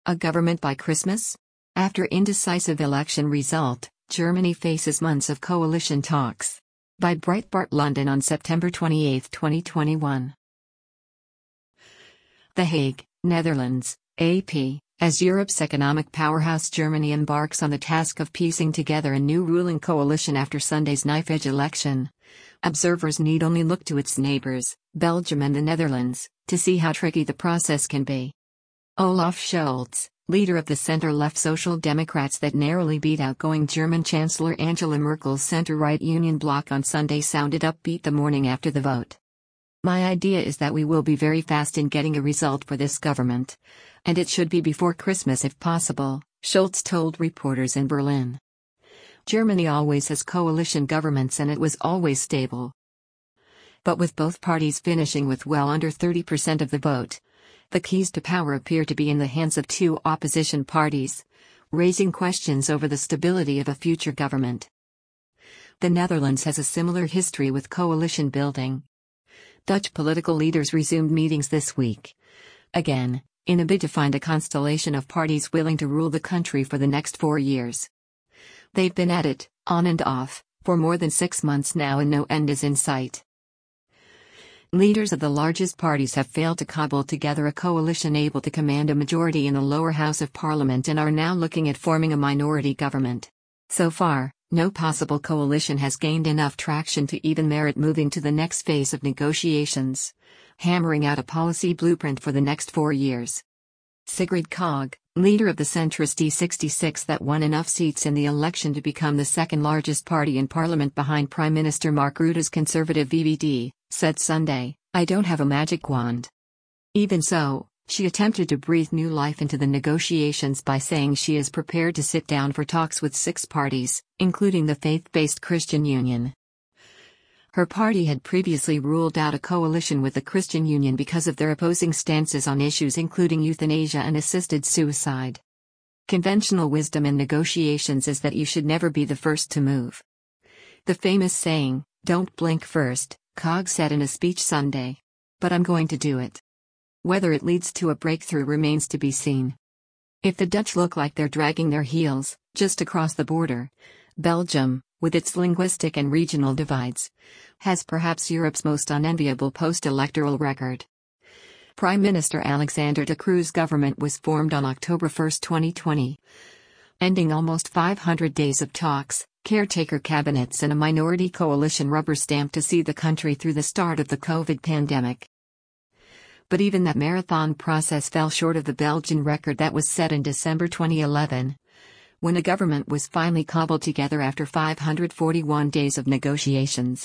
A government by Christmas? After indecisive election result, Germany faces months of coalition talks. By Breitbart London on September 28, 2021. The Hague, Netherlands, AP. As Europe's economic powerhouse Germany embarks on the task of piecing together a new ruling coalition after Sunday's knife-edge election, observers need only look to its neighbors, Belgium and the Netherlands, to see how tricky the process can be. Olaf Scholz, leader of the center-left Social Democrats that narrowly beat outgoing German Chancellor Angela Merkel's center-right Union bloc on Sunday, sounded upbeat the morning after the vote. "My idea is that we will be very fast in getting a result for this government. And it should be before Christmas if possible," Scholz told reporters in Berlin. Germany always has coalition governments and it was always stable. But with both parties finishing with well under 30% of the vote, the keys to power appear to be in the hands of two opposition parties, raising questions over the stability of a future government. The Netherlands has a similar history with coalition building. Dutch political leaders resumed meetings this week. Again, in a bid to find a constellation of parties willing to rule the country for the next 4 years. They've been at it, on and off, for more than 6 months now and no end is in sight. Leaders of the largest parties have failed to cobble together a coalition able to command a majority in the lower house of parliament and are now looking at forming a minority government. So far, no possible coalition has gained enough traction to even merit moving to the next phase of negotiations, hammering out a policy blueprint for the next 4 years. Sigrid Kaag, leader of the centrist E66 that won enough seats in the election to become the second largest party in parliament behind Prime Minister Mark Rutte's conservative VVD, said Sunday, "I don't have a magic wand." Even so, she attempted to breathe new life into the negotiations by saying she is prepared to sit down for talks with 6 parties, including the faith-based Christian Union. Her party had previously ruled out a coalition with the Christian Union because of their opposing stances on issues including euthanasia and assisted suicide. Conventional wisdom in negotiations is that you should never be the first to move. The famous saying, "Don't blink first," Kaag said in a speech Sunday. "But I'm going to do it." Whether it leads to a breakthrough remains to be seen. If the Dutch look like they're dragging their heels, just across the border, Belgium, with its linguistic and regional divides, has perhaps Europe's most unenviable post-electoral record. Prime Minister Alexander De Croo's government was formed on October 1, 2020, ending almost 500 days of talks, caretaker cabinets and a minority coalition rubber-stamped to see the country through the start of the COVID pandemic. But even that marathon process fell short of the Belgian record that was set in December 2011. When a government was finally cobbled together after 541 days of negotiations.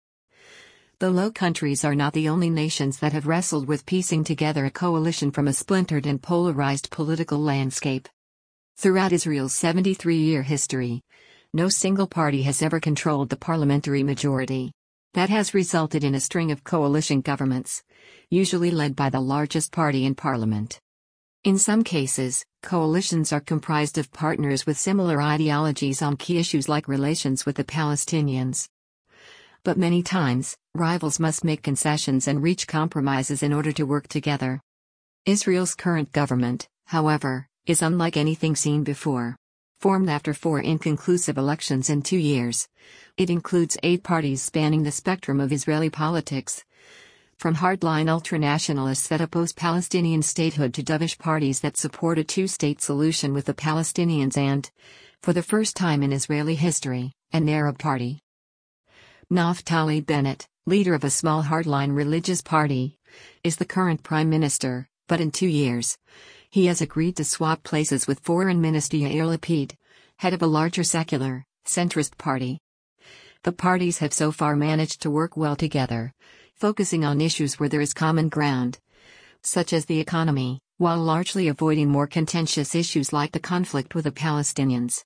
The Low Countries are not the only nations that have wrestled with piecing together a coalition from a splintered and polarized political landscape. Throughout Israel's 73-year history, no single party has ever controlled the parliamentary majority. That has resulted in a string of coalition governments, usually led by the largest party in parliament. In some cases, coalitions are comprised of partners with similar ideologies on key issues like relations with the Palestinians. But many times, rivals must make concessions and reach compromises in order to work together. Israel's current government, however, is unlike anything seen before. Formed after 4 inconclusive elections in 2 years, it includes 8 parties spanning the spectrum of Israeli politics. From hardline ultranationalists that oppose Palestinian statehood to dovish parties that support a 2-state solution with the Palestinians and, for the first time in Israeli history, an Arab party. Naftali Bennett, leader of a small hardline religious party, is the current prime minister, but in 2 years, he has agreed to swap places with Foreign Minister Yair Lapid, head of a larger secular, centrist party. The parties have so far managed to work well together, focusing on issues where there is common ground, such as the economy, while largely avoiding more contentious issues like the conflict with the Palestinians.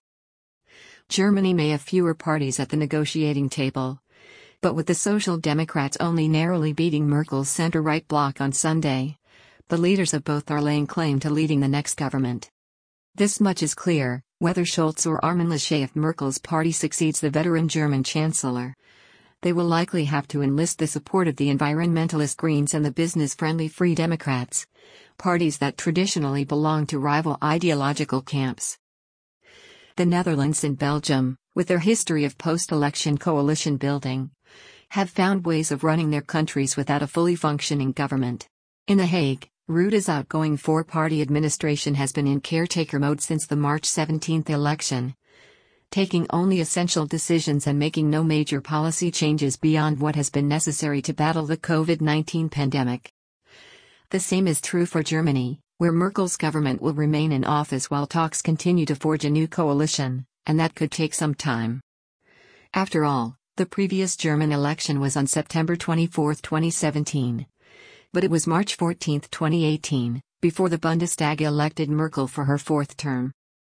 Germany may have fewer parties at the negotiating table, but with the Social Democrats only narrowly beating Merkel's center-right bloc on Sunday, the leaders of both are laying claim to leading the next government. This much is clear: whether Scholz or Armin Laschet, if Merkel's party succeeds the veteran German chancellor, they will likely have to enlist the support of the environmentalist Greens and the business-friendly Free Democrats, parties that traditionally belong to rival ideological camps. The Netherlands and Belgium, with their history of post-election coalition building, have found ways of running their countries without a fully functioning government. In The Hague, Rutte's outgoing four-party administration has been in caretaker mode since the March 17 election, taking only essential decisions and making no major policy changes beyond what has been necessary to battle the COVID-19 pandemic. The same is true for Germany, where Merkel's government will remain in office while talks continue to forge a new coalition, and that could take some time. After all, the previous German election was on September 24, 2017. But it was March 14, 2018, before the Bundestag elected Merkel for her fourth term.